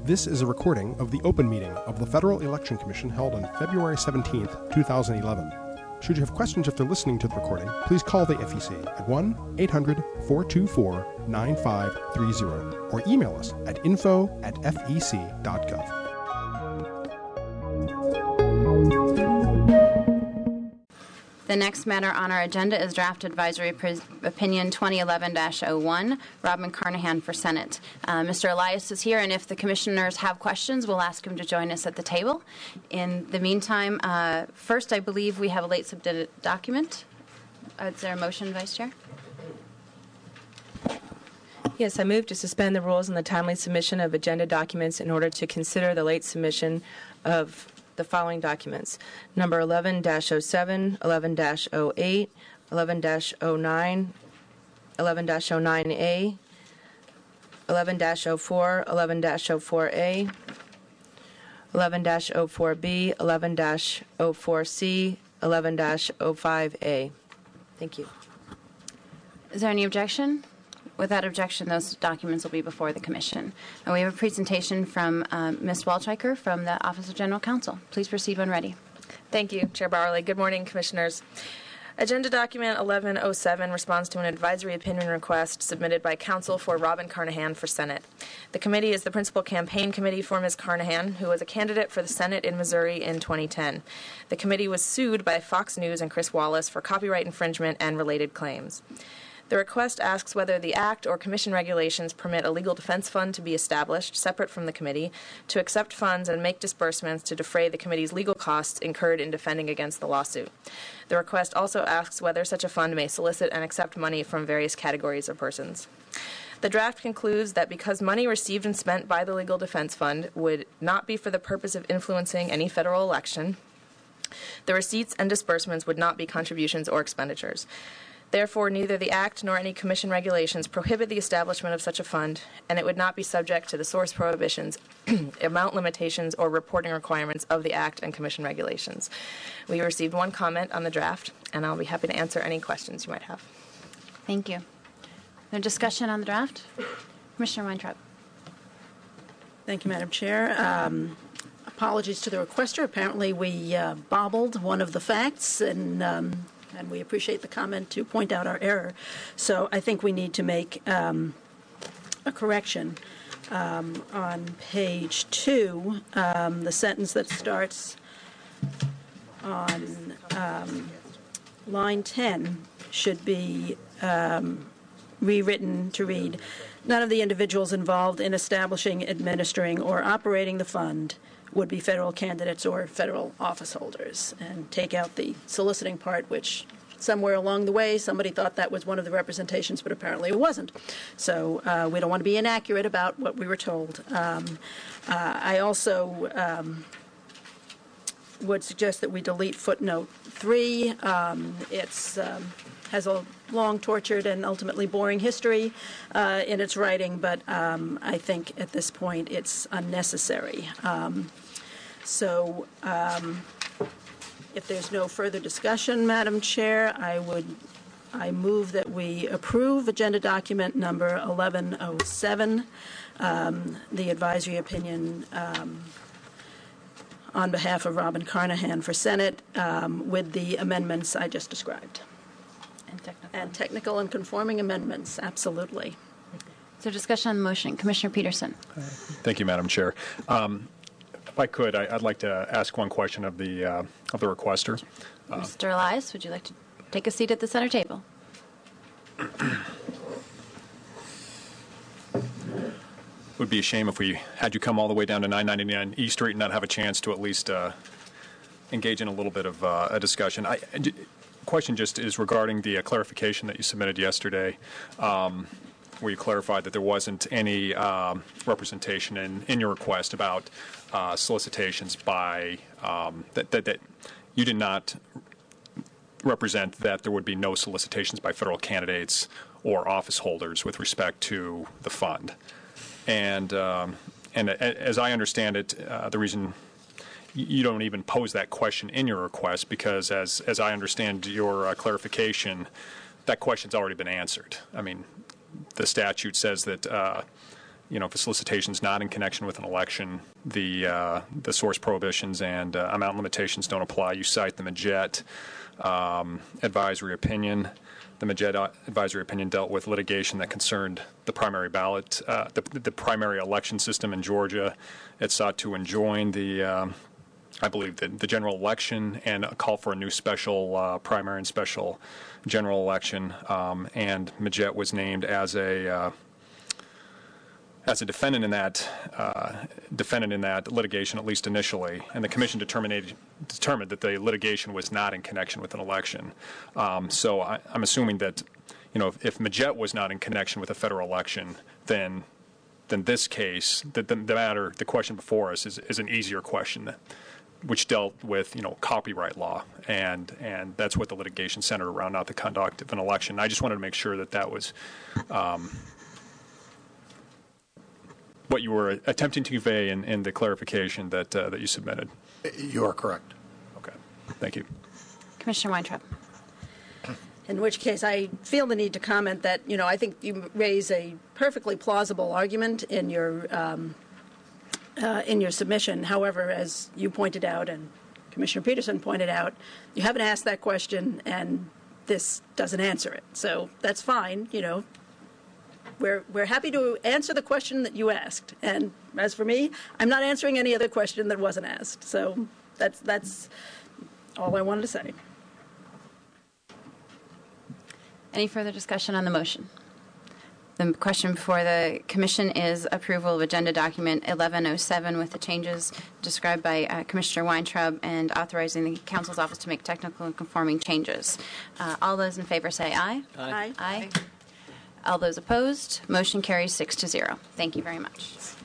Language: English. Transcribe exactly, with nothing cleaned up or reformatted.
This is a recording of the open meeting of the Federal Election Commission held on February seventeenth, two thousand eleven. Should you have questions after listening to the recording, please call the F E C at one eight hundred, four two four, nine five three zero or email us at info at f e c dot gov. The next matter on our agenda is Draft Advisory Pre- Opinion twenty eleven dash oh one, Robin Carnahan for Senate. Uh, Mister Elias is here, and if the commissioners have questions, we'll ask him to join us at the table. In the meantime, uh, first, I believe we have a late submitted document. Uh, is there a motion, Vice Chair? Yes, I move to suspend the rules on the timely submission of agenda documents in order to consider the late submission of the following documents: number eleven dash oh seven, eleven dash oh eight, eleven dash oh nine, eleven dash oh nine A, eleven dash oh four, eleven dash oh four A, eleven dash oh four B, eleven dash oh four C, eleven dash oh five A. Thank you. Is there any objection? Without objection, those documents will be before the Commission. And we have a presentation from um, Miz Walchiker from the Office of General Counsel. Please proceed when ready. Thank you, Chair Bowerly. Good morning, Commissioners. Agenda Document eleven oh seven responds to an advisory opinion request submitted by counsel for Robin Carnahan for Senate. The committee is the principal campaign committee for Miz Carnahan, who was a candidate for the Senate in Missouri in twenty ten. The committee was sued by Fox News and Chris Wallace for copyright infringement and related claims. The request asks whether the Act or Commission regulations permit a legal defense fund to be established, separate from the committee, to accept funds and make disbursements to defray the committee's legal costs incurred in defending against the lawsuit. The request also asks whether such a fund may solicit and accept money from various categories of persons. The draft concludes that because money received and spent by the Legal Defense Fund would not be for the purpose of influencing any federal election, the receipts and disbursements would not be contributions or expenditures. Therefore, neither the Act nor any Commission regulations prohibit the establishment of such a fund, and it would not be subject to the source prohibitions, amount limitations, or reporting requirements of the Act and Commission regulations. We received one comment on the draft, and I'll be happy to answer any questions you might have. Thank you. No discussion on the draft? Commissioner Weintraub. Thank you, Madam Chair. Um, apologies to the requester. Apparently we uh, bobbled one of the facts, and um, and we appreciate the comment to point out our error. So I think we need to make um, a correction. Um, on page two, um, the sentence that starts on um, line ten should be um, rewritten to read, none of the individuals involved in establishing, administering, or operating the fund would be federal candidates or federal office holders, and take out the soliciting part, which somewhere along the way somebody thought that was one of the representations, but apparently it wasn't. So uh, we don't want to be inaccurate about what we were told. Um, uh, I also um, would suggest that we delete footnote three. Um, it's um, has a long, tortured, and ultimately boring history uh, in its writing, but um, I think at this point it's unnecessary. Um, so um, if there's no further discussion, Madam Chair, I would I move that we approve agenda document number eleven oh seven, um, the advisory opinion um, on behalf of Robin Carnahan for Senate, um, with the amendments I just described. And technical. And technical and conforming amendments, absolutely. So discussion on the motion. Commissioner Peterson. Thank you, Madam Chair. Um, if I could, I, I'd like to ask one question of the uh, of the requester. Uh, Mister Elias, would you like to take a seat at the center table? It would be a shame if we had you come all the way down to nine ninety-nine E Street and not have a chance to at least uh, engage in a little bit of uh, a discussion. I, question just is regarding the uh, clarification that you submitted yesterday, um, where you clarified that there wasn't any um, representation in, in your request about uh, solicitations by, um, that, that, that you did not represent that there would be no solicitations by federal candidates or office holders with respect to the fund. And, um, and as I understand it, uh, the reason you don't even pose that question in your request because, as as I understand your uh, clarification, that question's already been answered. I mean, the statute says that uh, you know, if a solicitation is not in connection with an election, the uh, the source prohibitions and uh, amount limitations don't apply. You cite the Majette um, advisory opinion. The Majette advisory opinion dealt with litigation that concerned the primary ballot, uh, the, the primary election system in Georgia. It sought to enjoin the, um, I believe, the, the general election and call for a new special uh, primary and special general election. Um, and Majette was named as a uh, as a defendant in that uh, defendant in that litigation, at least initially, and the commission determined determined that the litigation was not in connection with an election. Um, so I, I'm assuming that, you know, if, if Majette was not in connection with a federal election, then then this case, the, the, the matter, the question before us is, is an easier question, that, which dealt with, you know, copyright law, and and that's what the litigation centered around, not the conduct of an election. I just wanted to make sure that that was. Um, what you were attempting to convey in, in the clarification that uh, that you submitted. You are correct. Okay. Thank you. Commissioner Weintraub. In which case, I feel the need to comment that, you know, I think you raise a perfectly plausible argument in your um, uh, in your submission. However, as you pointed out and Commissioner Peterson pointed out, you haven't asked that question, and this doesn't answer it. So that's fine, you know. We're, we're happy to answer the question that you asked. And as for me, I'm not answering any other question that wasn't asked. So that's, that's all I wanted to say. Any further discussion on the motion? The question before the commission is approval of agenda document eleven oh seven with the changes described by uh, Commissioner Weintraub and authorizing the council's office to make technical and conforming changes. Uh, all those in favor say aye. Aye. Aye. All those opposed, motion carries six to zero. Thank you very much.